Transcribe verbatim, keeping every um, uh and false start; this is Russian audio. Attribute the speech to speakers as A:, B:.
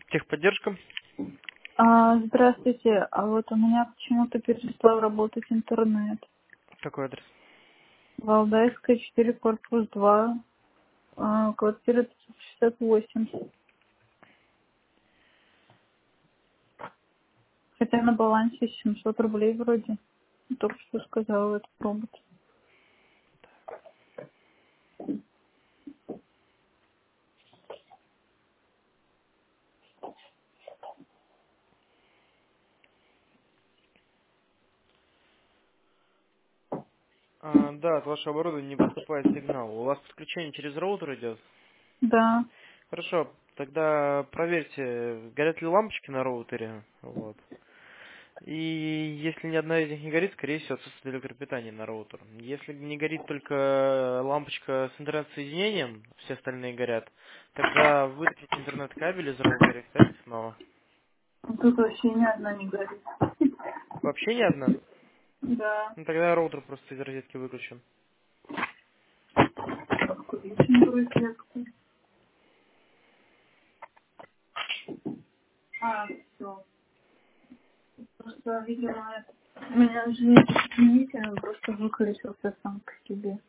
A: Техподдержка.
B: А, здравствуйте, а вот у меня почему-то перестал работать интернет.
A: Какой адрес?
B: Валдайская, четыре, корпус два, а, квартира пятьсот шестьдесят восемь. Хотя на балансе семьсот рублей вроде. Только что сказала этот робот.
A: А, да, от вашего оборудования не поступает сигнал. У вас подключение через роутер идет?
B: Да.
A: Хорошо, тогда проверьте, горят ли лампочки на роутере. Вот. И если ни одна из них не горит, скорее всего, отсутствует электропитание на роутер. Если не горит только лампочка с интернет-соединением, все остальные горят, тогда вытащите интернет-кабель из роутера и ставьте снова.
B: Тут вообще ни одна не горит.
A: Вообще ни одна?
B: Да.
A: Ну тогда роутер просто из розетки выключен.
B: Очень розетку. А, все. Просто, видимо, это... У меня же нет изменителя, он просто выключился сам по себе.